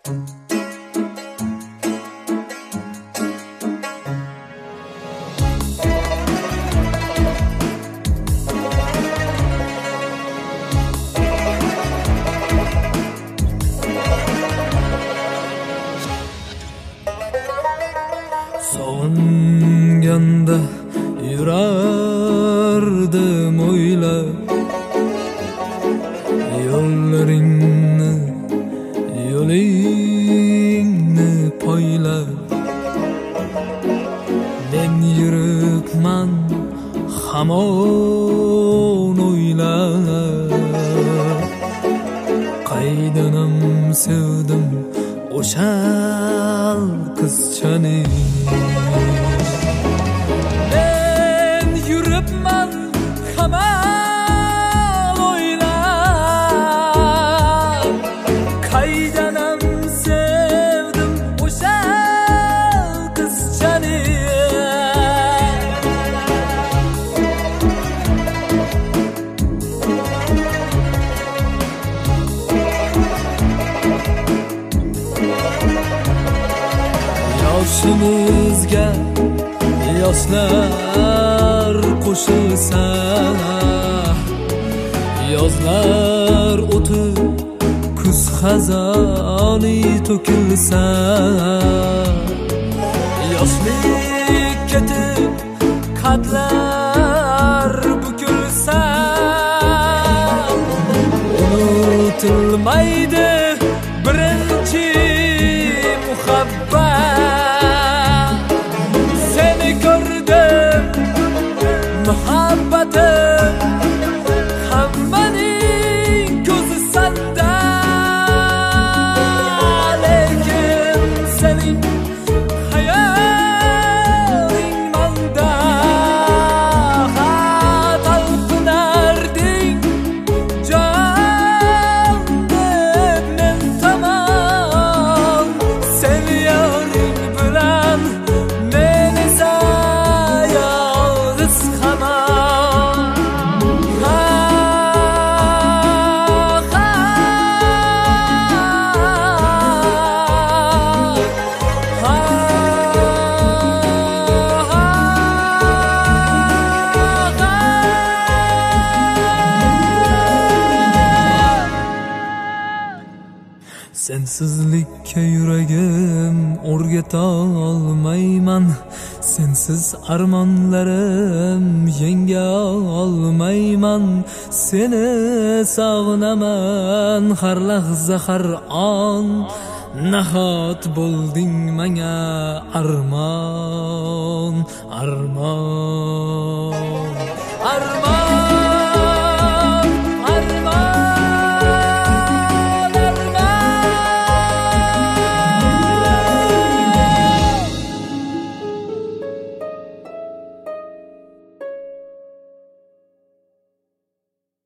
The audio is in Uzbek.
Sog'inganda yurardim o'ylab yo'lingni poylab. Men yuribman hamon o'ylab, qaydanam sevdim o'sha qizchani. Men yuribman hamon o'ylab, qaydanam sevdim o'sha qizchani. Yoshimizga yoshlar qo'shilsa, yozlar o'tib kuz xazoni to'kilsa, yoshlik ketib qadlar bukilsa, unutilmaydi birinchi muhabbat. Muhabbatim hammaning ko'zi sanda, lekin sening hayoling manda. Talpinarding jon deb men tamom, sen yoring bilan men esa yolg'iz Sensizlikka yuragim o'rgata olmayman, sensiz armonlarim yenga olmayman. Seni sog'inaman har lahza har on, nahot bo'lding menga armon, armon, armon.